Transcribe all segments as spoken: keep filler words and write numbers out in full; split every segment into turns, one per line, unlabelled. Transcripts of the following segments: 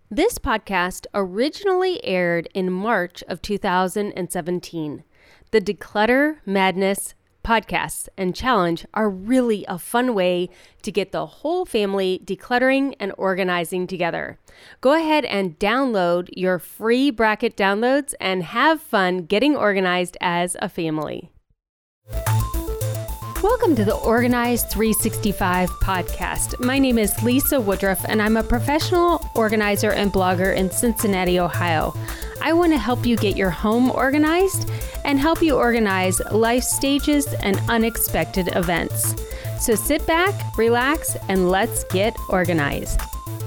This podcast originally aired in March of two thousand seventeen. The Declutter Madness podcasts and challenge are really a fun way to get the whole family decluttering and organizing together. Go ahead and download your free bracket downloads and have fun getting organized as a family. Welcome to the Organize three sixty-five podcast. My name is Lisa Woodruff, and I'm a professional organizer and blogger in Cincinnati, Ohio. I want to help you get your home organized and help you organize life stages and unexpected events. So sit back, relax, and let's get organized.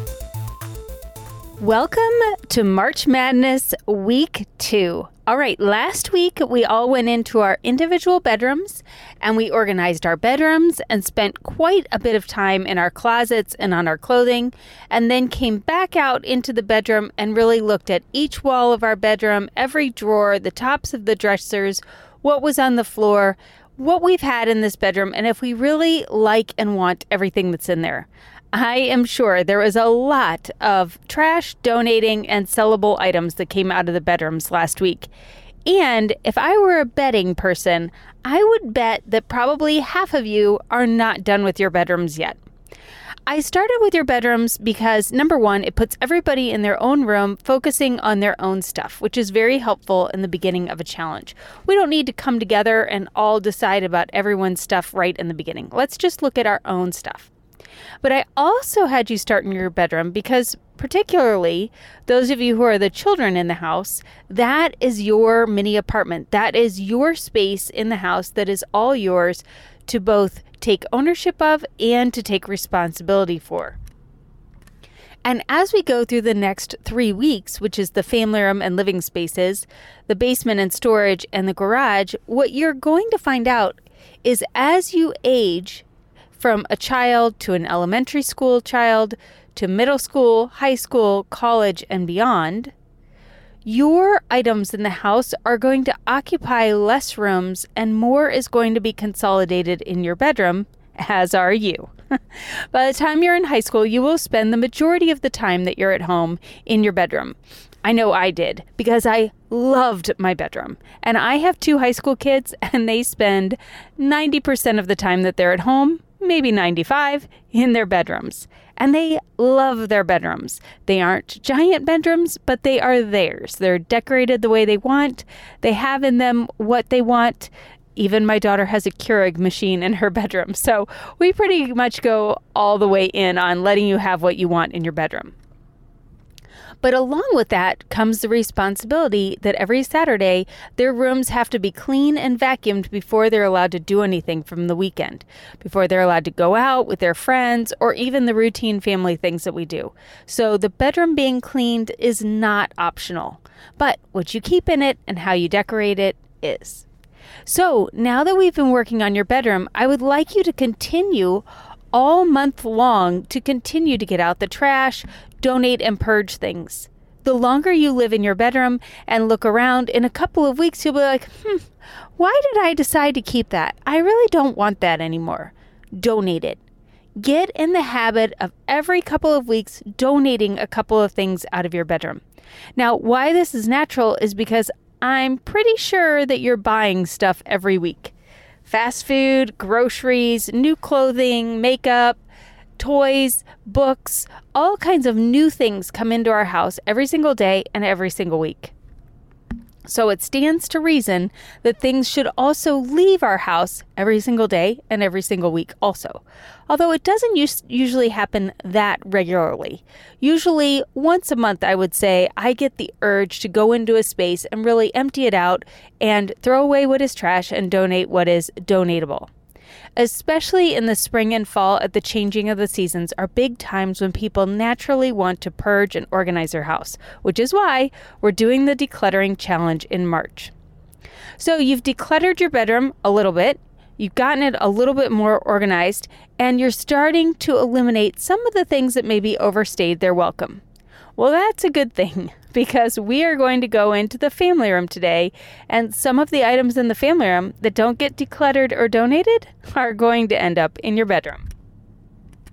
Welcome to March Madness Week two. All right, last week we all went into our individual bedrooms and we organized our bedrooms and spent quite a bit of time in our closets and on our clothing, and then came back out into the bedroom and really looked at each wall of our bedroom, every drawer, the tops of the dressers, what was on the floor, what we've had in this bedroom, and if we really like and want everything that's in there. I am sure there was a lot of trash, donating, and sellable items that came out of the bedrooms last week. And if I were a betting person, I would bet that probably half of you are not done with your bedrooms yet. I started with your bedrooms because, number one, it puts everybody in their own room focusing on their own stuff, which is very helpful in the beginning of a challenge. We don't need to come together and all decide about everyone's stuff right in the beginning. Let's just look at our own stuff. But I also had you start in your bedroom because, particularly those of you who are the children in the house, that is your mini apartment. That is your space in the house that is all yours to both take ownership of and to take responsibility for. And as we go through the next three weeks, which is the family room and living spaces, the basement and storage, and the garage, what you're going to find out is as you age from a child to an elementary school child to middle school, high school, college, and beyond, your items in the house are going to occupy less rooms and more is going to be consolidated in your bedroom, as are you. By the time you're in high school, you will spend the majority of the time that you're at home in your bedroom. I know I did because I loved my bedroom. And I have two high school kids and they spend ninety percent of the time that they're at home, maybe ninety-five, in their bedrooms. And they love their bedrooms. They aren't giant bedrooms, but they are theirs. They're decorated the way they want. They have in them what they want. Even my daughter has a Keurig machine in her bedroom. So we pretty much go all the way in on letting you have what you want in your bedroom. But along with that comes the responsibility that every Saturday, their rooms have to be clean and vacuumed before they're allowed to do anything from the weekend, before they're allowed to go out with their friends, or even the routine family things that we do. So the bedroom being cleaned is not optional, but what you keep in it and how you decorate it is. So now that we've been working on your bedroom, I would like you to continue all month long to continue to get out the trash, donate, and purge things. The longer you live in your bedroom and look around, in a couple of weeks, you'll be like, hmm, why did I decide to keep that? I really don't want that anymore. Donate it. Get in the habit of every couple of weeks donating a couple of things out of your bedroom. Now, why this is natural is because I'm pretty sure that you're buying stuff every week. Fast food, groceries, new clothing, makeup, toys, books, all kinds of new things come into our house every single day and every single week. So it stands to reason that things should also leave our house every single day and every single week also. Although it doesn't us- usually happen that regularly. Usually once a month, I would say, I get the urge to go into a space and really empty it out and throw away what is trash and donate what is donatable. Especially in the spring and fall at the changing of the seasons are big times when people naturally want to purge and organize their house, which is why we're doing the decluttering challenge in March. So you've decluttered your bedroom a little bit, you've gotten it a little bit more organized, and you're starting to eliminate some of the things that maybe overstayed their welcome. Well, that's a good thing because we are going to go into the family room today, and some of the items in the family room that don't get decluttered or donated are going to end up in your bedroom.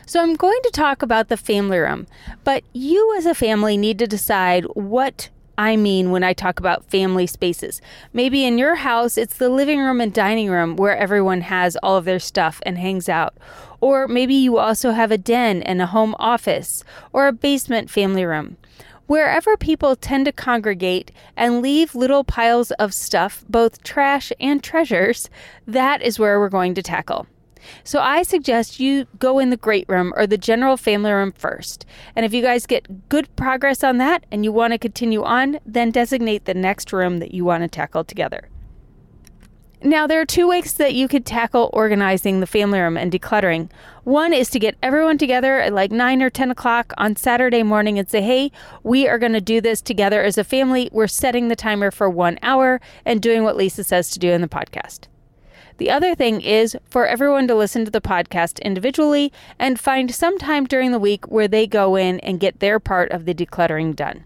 So I'm going to talk about the family room, but you as a family need to decide what I mean when I talk about family spaces. Maybe in your house, it's the living room and dining room where everyone has all of their stuff and hangs out. Or maybe you also have a den and a home office or a basement family room. Wherever people tend to congregate and leave little piles of stuff, both trash and treasures, that is where we're going to tackle. So I suggest you go in the great room or the general family room first. And if you guys get good progress on that and you want to continue on, then designate the next room that you want to tackle together. Now, there are two ways that you could tackle organizing the family room and decluttering. One is to get everyone together at like nine or ten o'clock on Saturday morning and say, hey, we are going to do this together as a family. We're setting the timer for one hour and doing what Lisa says to do in the podcast. The other thing is for everyone to listen to the podcast individually and find some time during the week where they go in and get their part of the decluttering done.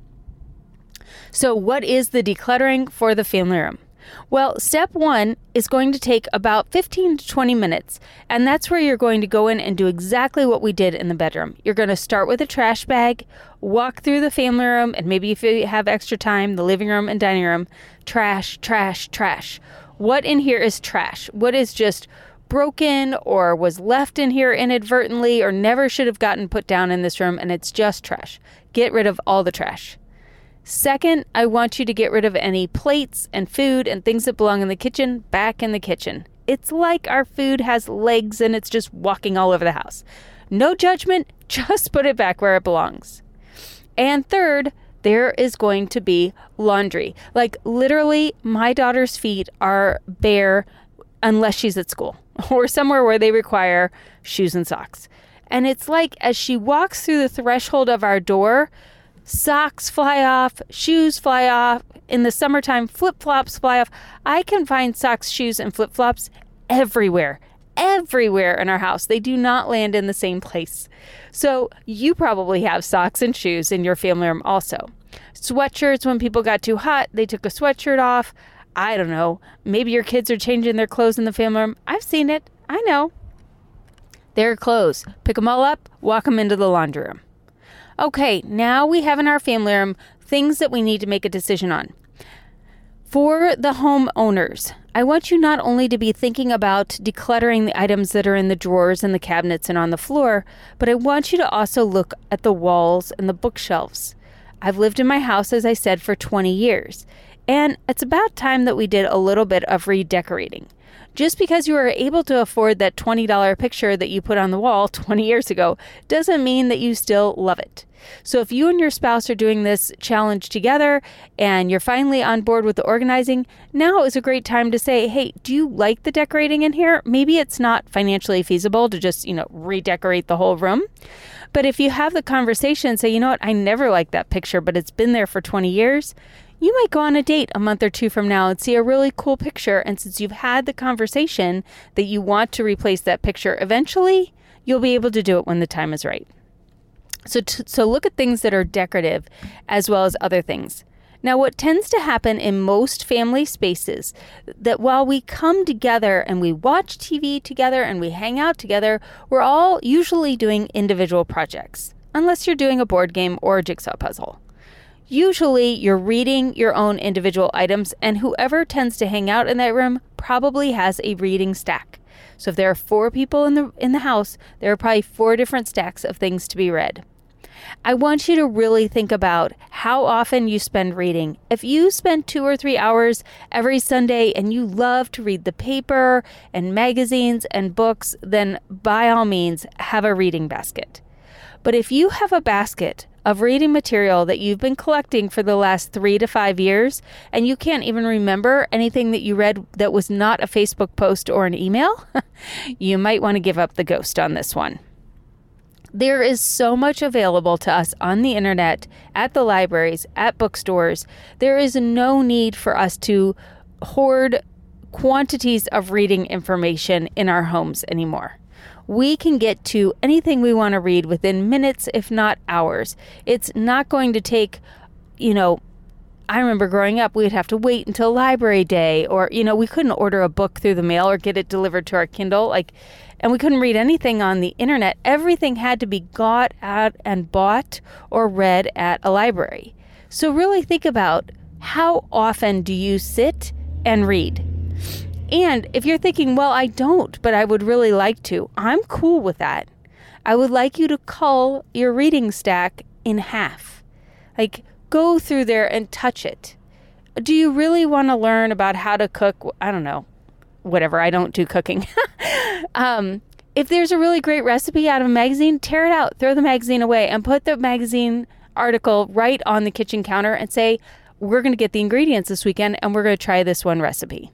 So what is the decluttering for the family room? Well, step one is going to take about fifteen to twenty minutes, and that's where you're going to go in and do exactly what we did in the bedroom. You're going to start with a trash bag, walk through the family room, and maybe if you have extra time, the living room and dining room, trash, trash, trash. What in here is trash? What is just broken or was left in here inadvertently or never should have gotten put down in this room, and it's just trash? Get rid of all the trash. Second, I want you to get rid of any plates and food and things that belong in the kitchen back in the kitchen. It's like our food has legs and it's just walking all over the house. No judgment, just put it back where it belongs. And third, there is going to be laundry. Like literally, my daughter's feet are bare unless she's at school or somewhere where they require shoes and socks. And it's like as she walks through the threshold of our door, socks fly off, shoes fly off. In the summertime, flip-flops fly off. I can find socks, shoes, and flip-flops everywhere. Everywhere in our house. They do not land in the same place. So you probably have socks and shoes in your family room also. Sweatshirts, when people got too hot, they took a sweatshirt off. I don't know. Maybe your kids are changing their clothes in the family room. I've seen it. I know. Their clothes. Pick them all up, walk them into the laundry room. Okay, now we have in our family room things that we need to make a decision on. For the homeowners, I want you not only to be thinking about decluttering the items that are in the drawers and the cabinets and on the floor, but I want you to also look at the walls and the bookshelves. I've lived in my house, as I said, for twenty years, and it's about time that we did a little bit of redecorating. Just because you were able to afford that twenty dollars picture that you put on the wall twenty years ago doesn't mean that you still love it. So if you and your spouse are doing this challenge together and you're finally on board with the organizing, now is a great time to say, hey, do you like the decorating in here? Maybe it's not financially feasible to just, you know, redecorate the whole room. But if you have the conversation and say, you know what, I never liked that picture, but it's been there for twenty years, you might go on a date a month or two from now and see a really cool picture. And since you've had the conversation that you want to replace that picture eventually, you'll be able to do it when the time is right. So, t- so look at things that are decorative as well as other things. Now, what tends to happen in most family spaces, that while we come together and we watch T V together and we hang out together, we're all usually doing individual projects, unless you're doing a board game or a jigsaw puzzle. Usually you're reading your own individual items, and whoever tends to hang out in that room probably has a reading stack. So if there are four people in the in the house, there are probably four different stacks of things to be read. I want you to really think about how often you spend reading. If you spend two or three hours every Sunday and you love to read the paper and magazines and books, then by all means, have a reading basket. But if you have a basket of reading material that you've been collecting for the last three to five years, and you can't even remember anything that you read that was not a Facebook post or an email, you might want to give up the ghost on this one. There is so much available to us on the internet, at the libraries, at bookstores. There is no need for us to hoard quantities of reading information in our homes anymore. We can get to anything we want to read within minutes, if not hours. It's not going to take, you know, I remember growing up, we'd have to wait until library day, or, you know, we couldn't order a book through the mail or get it delivered to our Kindle. Like, and we couldn't read anything on the internet. Everything had to be got out and bought or read at a library. So really think about, how often do you sit and read? And if you're thinking, well, I don't, but I would really like to, I'm cool with that. I would like you to cull your reading stack in half. Like, go through there and touch it. Do you really want to learn about how to cook? I don't know, whatever. I don't do cooking. um, if there's a really great recipe out of a magazine, tear it out, throw the magazine away, and put the magazine article right on the kitchen counter and say, we're going to get the ingredients this weekend and we're going to try this one recipe.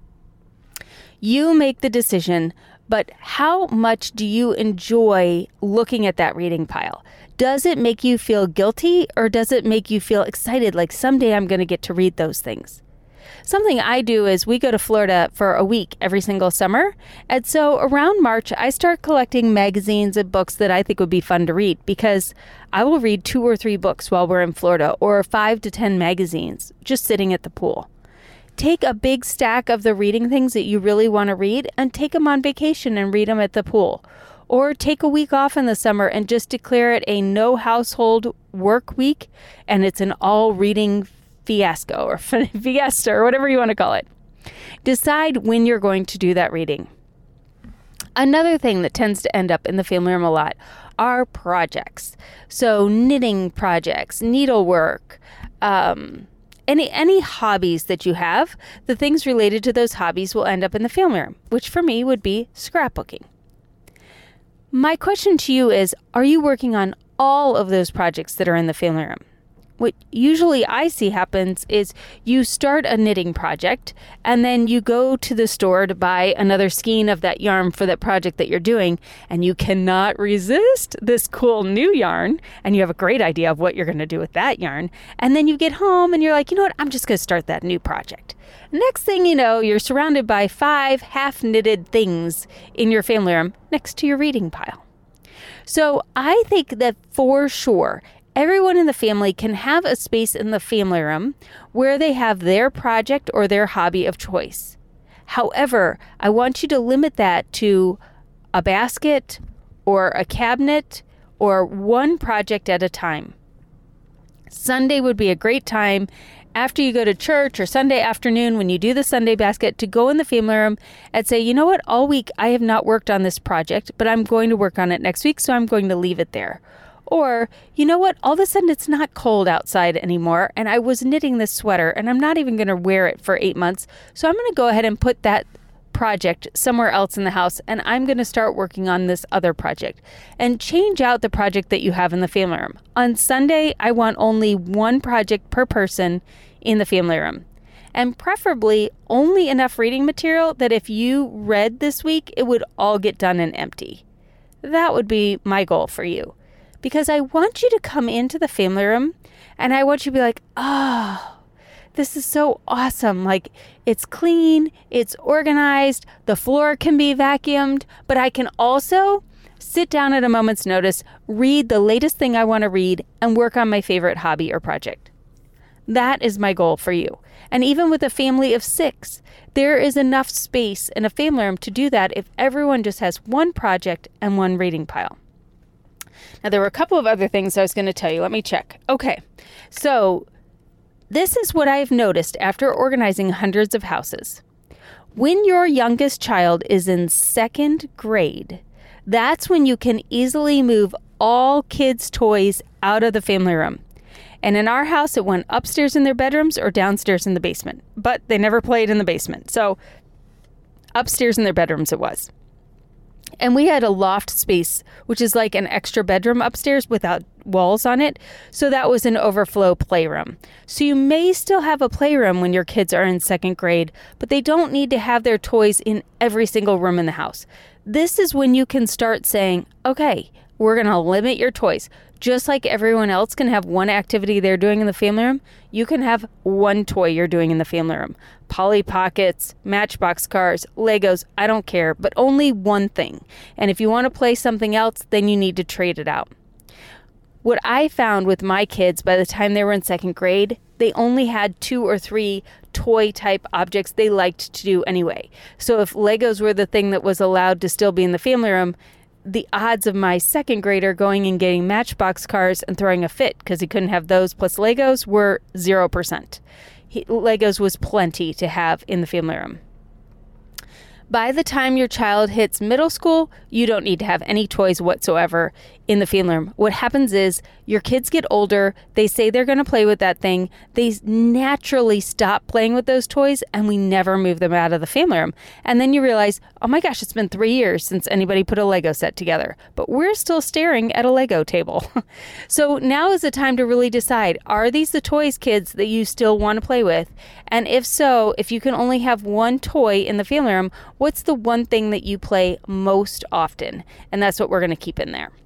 You make the decision, but how much do you enjoy looking at that reading pile? Does it make you feel guilty, or does it make you feel excited, like someday I'm going to get to read those things? Something I do is we go to Florida for a week every single summer. And so around March, I start collecting magazines and books that I think would be fun to read, because I will read two or three books while we're in Florida, or five to ten magazines just sitting at the pool. Take a big stack of the reading things that you really want to read and take them on vacation and read them at the pool. Or take a week off in the summer and just declare it a no household work week, and it's an all reading fiasco or fiesta or whatever you want to call it. Decide when you're going to do that reading. Another thing that tends to end up in the family room a lot are projects. So knitting projects, needlework, um, any any hobbies that you have, the things related to those hobbies will end up in the family room, which for me would be scrapbooking. My question to you is, are you working on all of those projects that are in the family room? What usually I see happens is you start a knitting project and then you go to the store to buy another skein of that yarn for that project that you're doing, and you cannot resist this cool new yarn, and you have a great idea of what you're going to do with that yarn. And then you get home and you're like, you know what, I'm just going to start that new project. Next thing you know, you're surrounded by five half-knitted things in your family room next to your reading pile. So I think that for sure, everyone in the family can have a space in the family room where they have their project or their hobby of choice. However, I want you to limit that to a basket or a cabinet or one project at a time. Sunday would be a great time after you go to church, or Sunday afternoon when you do the Sunday basket, to go in the family room and say, you know what, all week I have not worked on this project, but I'm going to work on it next week, so I'm going to leave it there. Or, you know what, all of a sudden it's not cold outside anymore, and I was knitting this sweater, and I'm not even going to wear it for eight months, so I'm going to go ahead and put that project somewhere else in the house, and I'm going to start working on this other project. And change out the project that you have in the family room. On Sunday, I want only one project per person in the family room. And preferably only enough reading material that if you read this week, it would all get done and empty. That would be my goal for you. Because I want you to come into the family room and I want you to be like, oh, this is so awesome. Like, it's clean, it's organized, the floor can be vacuumed, but I can also sit down at a moment's notice, read the latest thing I want to read, and work on my favorite hobby or project. That is my goal for you. And even with a family of six, there is enough space in a family room to do that if everyone just has one project and one reading pile. Now, there were a couple of other things I was going to tell you. Let me check. Okay, so this is what I've noticed after organizing hundreds of houses. When your youngest child is in second grade, that's when you can easily move all kids' toys out of the family room. And in our house, it went upstairs in their bedrooms or downstairs in the basement. But they never played in the basement. So upstairs in their bedrooms it was. And we had a loft space, which is like an extra bedroom upstairs without walls on it. So that was an overflow playroom. So you may still have a playroom when your kids are in second grade, but they don't need to have their toys in every single room in the house. This is when you can start saying, okay, we're going to limit your toys. Just like everyone else can have one activity they're doing in the family room, you can have one toy you're doing in the family room. Polly Pockets, Matchbox cars, Legos, I don't care, but only one thing. And if you want to play something else, then you need to trade it out. What I found with my kids by the time they were in second grade, they only had two or three toy type objects they liked to do anyway. So if Legos were the thing that was allowed to still be in the family room, the odds of my second grader going and getting Matchbox cars and throwing a fit because he couldn't have those plus Legos were zero percent. He, Legos was plenty to have in the family room. By the time your child hits middle school, you don't need to have any toys whatsoever in the family room. What happens is your kids get older, they say they're going to play with that thing, they naturally stop playing with those toys, and we never move them out of the family room. And then you realize, oh my gosh, it's been three years since anybody put a Lego set together, but we're still staring at a Lego table. So now is the time to really decide, are these the toys, kids, that you still want to play with? And if so, if you can only have one toy in the family room, what's the one thing that you play most often? And that's what we're going to keep in there.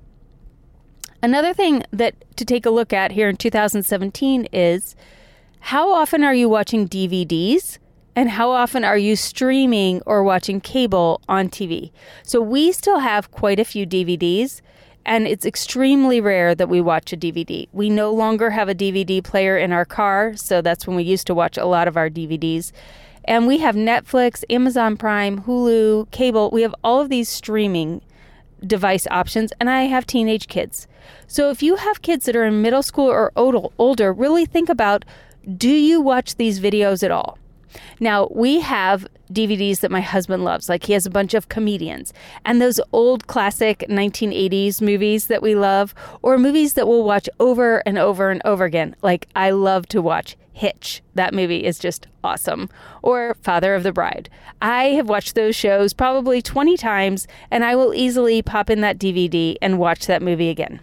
Another thing that to take a look at here in two thousand seventeen is, how often are you watching D V Ds and how often are you streaming or watching cable on T V? So we still have quite a few D V Ds, and it's extremely rare that we watch a D V D. We no longer have a D V D player in our car, so that's when we used to watch a lot of our D V Ds. And we have Netflix, Amazon Prime, Hulu, cable. We have all of these streaming device options, and I have teenage kids. So if you have kids that are in middle school or older, really think about, do you watch these videos at all? Now, we have D V Ds that my husband loves. Like, he has a bunch of comedians and those old classic nineteen eighties movies that we love, or movies that we'll watch over and over and over again. Like, I love to watch Hitch. That movie is just awesome. Or Father of the Bride. I have watched those shows probably twenty times, and I will easily pop in that D V D and watch that movie again.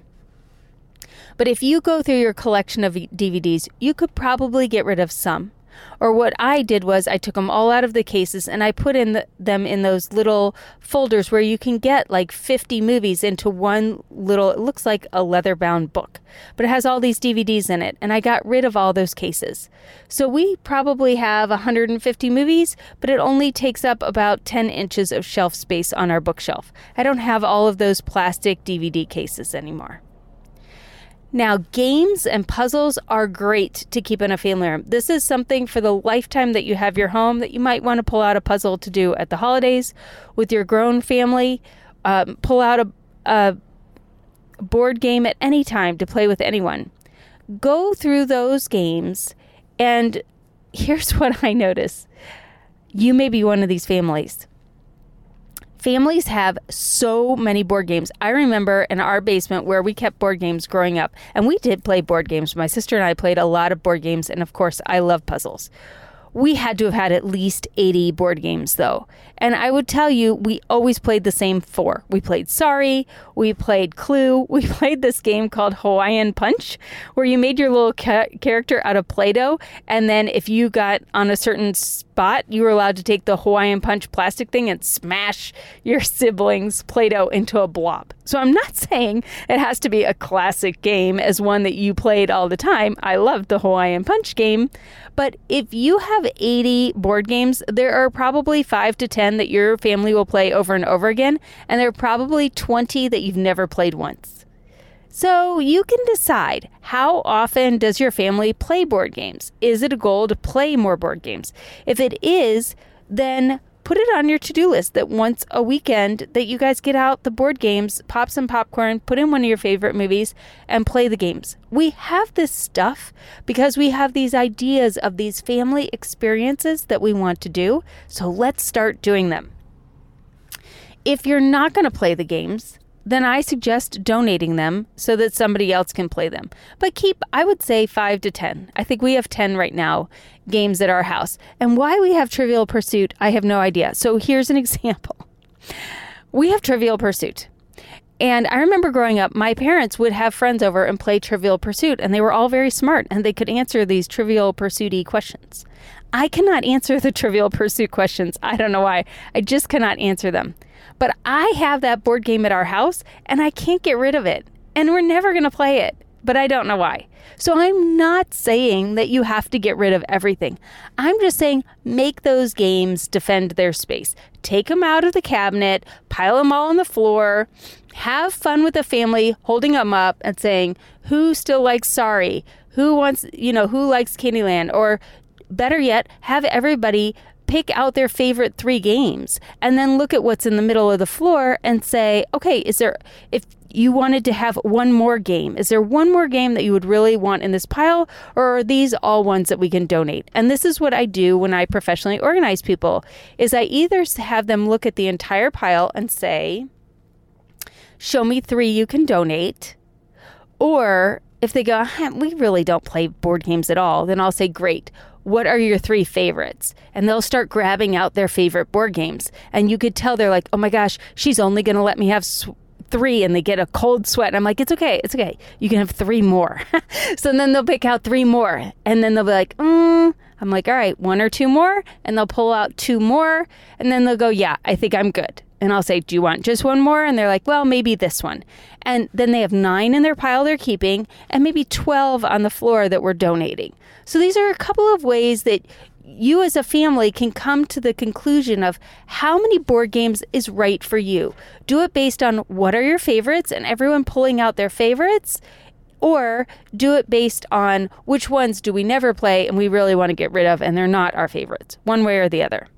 But if you go through your collection of D V Ds, you could probably get rid of some. Or what I did was I took them all out of the cases and I put in the, them in those little folders where you can get like fifty movies into one little, it looks like a leather-bound book, but it has all these D V Ds in it, and I got rid of all those cases. So we probably have one hundred fifty movies, but it only takes up about ten inches of shelf space on our bookshelf. I don't have all of those plastic D V D cases anymore. Now, games and puzzles are great to keep in a family room. This is something for the lifetime that you have your home that you might want to pull out a puzzle to do at the holidays with your grown family. Um, pull out a, a board game at any time to play with anyone. Go through those games, and here's what I notice. You may be one of these families. Families have so many board games. I remember in our basement where we kept board games growing up, and we did play board games. My sister and I played a lot of board games, and of course, I love puzzles. We had to have had at least eighty board games, though. And I would tell you, we always played the same four. We played Sorry, we played Clue, we played this game called Hawaiian Punch, where you made your little ca- character out of Play-Doh, and then if you got on a certain spot, you were allowed to take the Hawaiian Punch plastic thing and smash your siblings' Play-Doh into a blob. So I'm not saying it has to be a classic game as one that you played all the time. I loved the Hawaiian Punch game. But if you have eighty board games, there are probably five to ten that your family will play over and over again, and there are probably twenty that you've never played once. So you can decide, how often does your family play board games? Is it a goal to play more board games? If it is, then put it on your to-do list that once a weekend that you guys get out the board games, pop some popcorn, put in one of your favorite movies, and play the games. We have this stuff because we have these ideas of these family experiences that we want to do, so let's start doing them. If you're not going to play the games, then I suggest donating them so that somebody else can play them. But keep, I would say, five to ten. I think we have ten right now, games at our house. And why we have Trivial Pursuit, I have no idea. So here's an example. We have Trivial Pursuit. And I remember growing up, my parents would have friends over and play Trivial Pursuit, and they were all very smart, and they could answer these Trivial Pursuit-y questions. I cannot answer the Trivial Pursuit questions. I don't know why. I just cannot answer them. But I have that board game at our house, and I can't get rid of it. And we're never going to play it, but I don't know why. So I'm not saying that you have to get rid of everything. I'm just saying make those games defend their space. Take them out of the cabinet, pile them all on the floor, have fun with the family, holding them up and saying, who still likes Sorry? who wants, you know, who likes Candyland? Or better yet, have everybody pick out their favorite three games and then look at what's in the middle of the floor and say, okay, is there, if you wanted to have one more game, is there one more game that you would really want in this pile, or are these all ones that we can donate? And this is what I do when I professionally organize people, is I either have them look at the entire pile and say, show me three you can donate, or if they go, we really don't play board games at all, then I'll say, great. What are your three favorites? And they'll start grabbing out their favorite board games. And you could tell they're like, oh my gosh, she's only going to let me have sw- three. And they get a cold sweat. And I'm like, it's okay. It's okay. You can have three more. So then they'll pick out three more. And then they'll be like, mm. I'm like, all right, one or two more. And they'll pull out two more. And then they'll go, yeah, I think I'm good. And I'll say, do you want just one more? And they're like, well, maybe this one. And then they have nine in their pile they're keeping and maybe twelve on the floor that we're donating. So these are a couple of ways that you as a family can come to the conclusion of how many board games is right for you. Do it based on what are your favorites and everyone pulling out their favorites, or do it based on which ones do we never play and we really want to get rid of and they're not our favorites, one way or the other.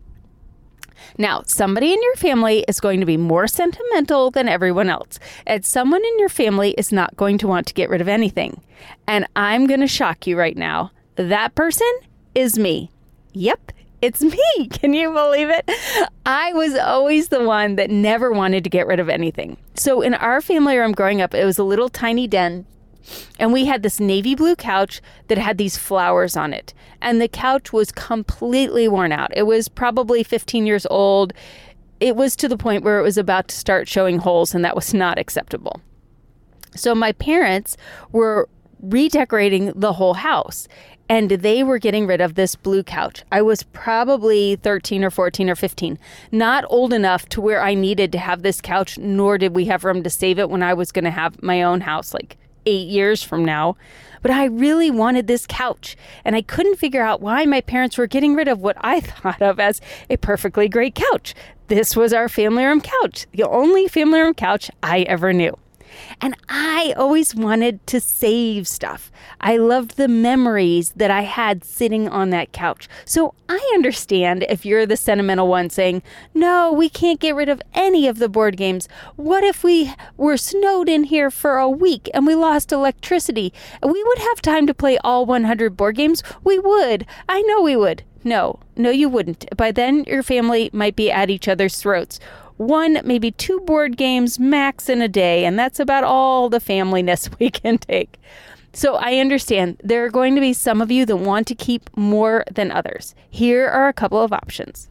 Now, somebody in your family is going to be more sentimental than everyone else, and someone in your family is not going to want to get rid of anything. And I'm going to shock you right now. That person is me. Yep, it's me. Can you believe it? I was always the one that never wanted to get rid of anything. So in our family room growing up, it was a little tiny den. And we had this navy blue couch that had these flowers on it. And the couch was completely worn out. It was probably fifteen years old. It was to the point where it was about to start showing holes, and that was not acceptable. So my parents were redecorating the whole house, and they were getting rid of this blue couch. I was probably thirteen or fourteen or fifteen, not old enough to where I needed to have this couch, nor did we have room to save it when I was going to have my own house, like eight years from now. But I really wanted this couch, and I couldn't figure out why my parents were getting rid of what I thought of as a perfectly great couch. This was our family room couch, the only family room couch I ever knew. And I always wanted to save stuff. I loved the memories that I had sitting on that couch. So I understand if you're the sentimental one saying, no, we can't get rid of any of the board games. What if we were snowed in here for a week and we lost electricity? We would have time to play all one hundred board games. We would. I know we would. No, no, you wouldn't. By then, your family might be at each other's throats. One, maybe two board games max in a day, and that's about all the familyness we can take. So I understand there are going to be some of you that want to keep more than others. Here are a couple of options.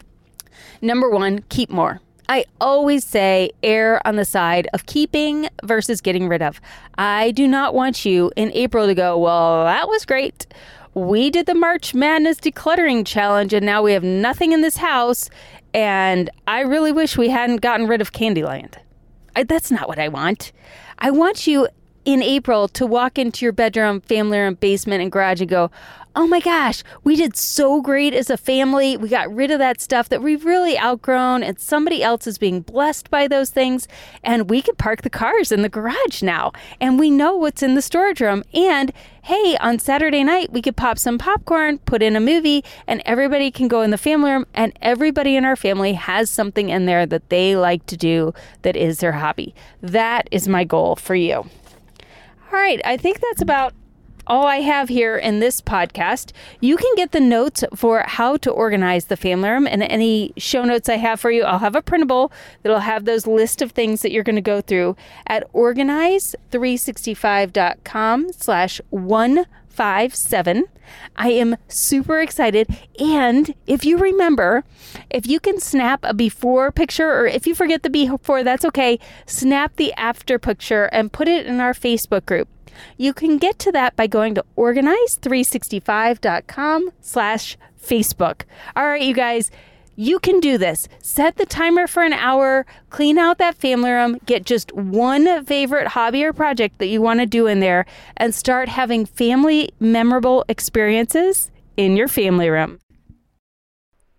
Number one, keep more. I always say err on the side of keeping versus getting rid of. I do not want you in April to go, well, that was great. We did the March Madness decluttering challenge, and now we have nothing in this house. And I really wish we hadn't gotten rid of Candyland. I, that's not what I want. I want you in April to walk into your bedroom, family room, basement, and garage and go, oh my gosh, we did so great as a family. We got rid of that stuff that we've really outgrown, and somebody else is being blessed by those things. And we can park the cars in the garage now. And we know what's in the storage room. And hey, on Saturday night, we could pop some popcorn, put in a movie, and everybody can go in the family room. And everybody in our family has something in there that they like to do that is their hobby. That is my goal for you. All right, I think that's about all I have here in this podcast. You can get the notes for how to organize the family room and any show notes I have for you. I'll have a printable that'll have those list of things that you're going to go through at organize three sixty-five dot com slash one five seven. I am super excited. And if you remember, if you can snap a before picture, or if you forget the before, that's okay. Snap the after picture and put it in our Facebook group. You can get to that by going to organize three sixty-five dot com slash Facebook. All right, you guys, you can do this. Set the timer for an hour, clean out that family room, get just one favorite hobby or project that you want to do in there, and start having family memorable experiences in your family room.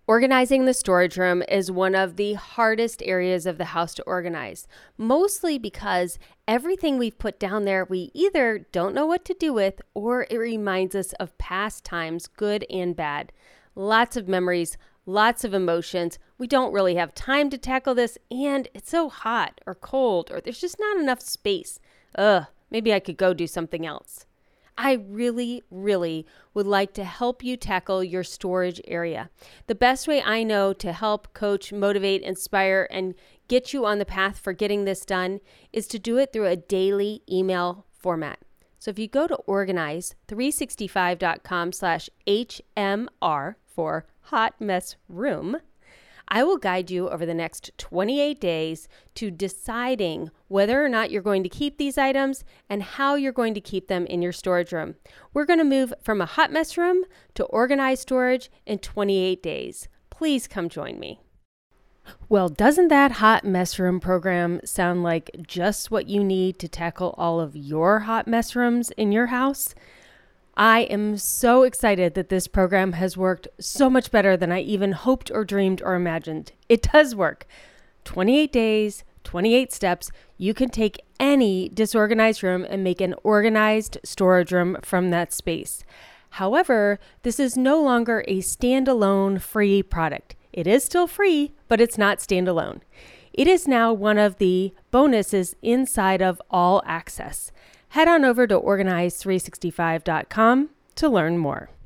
Organizing the storage room is one of the hardest areas of the house to organize, mostly because everything we've put down there we either don't know what to do with or it reminds us of past times, good and bad. Lots of memories, lots of emotions. We don't really have time to tackle this, and it's so hot or cold or there's just not enough space. Ugh, maybe I could go do something else. I really, really would like to help you tackle your storage area. The best way I know to help, coach, motivate, inspire, and get you on the path for getting this done is to do it through a daily email format. So if you go to organize three sixty-five dot com slash H M R for Hot Mess Room, I will guide you over the next twenty-eight days to deciding whether or not you're going to keep these items and how you're going to keep them in your storage room. We're going to move from a hot mess room to organized storage in twenty-eight days. Please come join me. Well, doesn't that hot mess room program sound like just what you need to tackle all of your hot mess rooms in your house? I am so excited that this program has worked so much better than I even hoped or dreamed or imagined. It does work. twenty-eight days, twenty-eight steps. You can take any disorganized room and make an organized storage room from that space. However, this is no longer a standalone free product. It is still free, but it's not standalone. It is now one of the bonuses inside of All Access. Head on over to organize three sixty-five dot com to learn more.